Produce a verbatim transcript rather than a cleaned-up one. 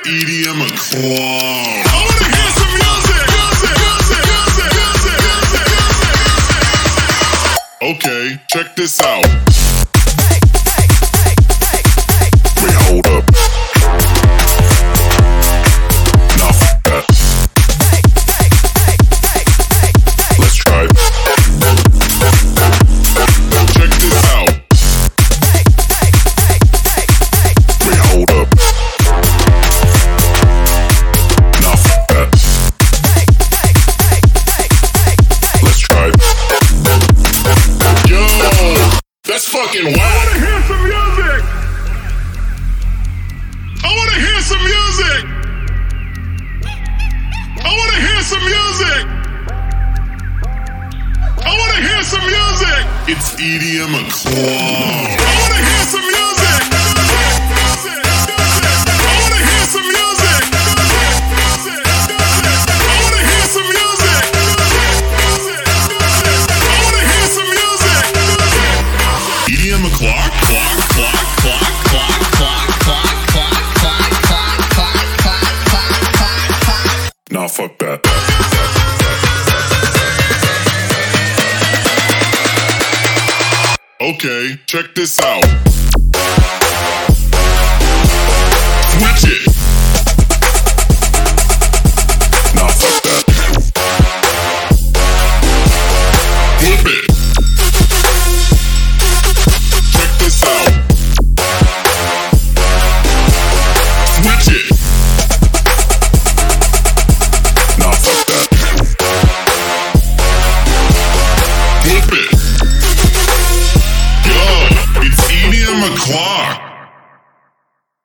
E D M a clown. I wanna hear some music. Okay, check this out. Wait, hold up. Nah, fuck that. Let's try it. Check this out. Wait, hold up. Nah, fuck that. Let's try it. Yo, that's fucking wild. I wanna hear some music. I wanna hear some music. I wanna hear some music. I wanna hear some music. It's E D M a clown. I wanna hear some music. I wanna hear some music. I wanna hear some music. I wanna hear some music. E D M a clock, clock, clock, clock, clock, clock, clock, clock, clock, clock, clock, clock, clock, clock, clock. Nah, fuck that. Okay, check this out. Switch it. Nah, fuck that. Flip it. Check this out. Switch it.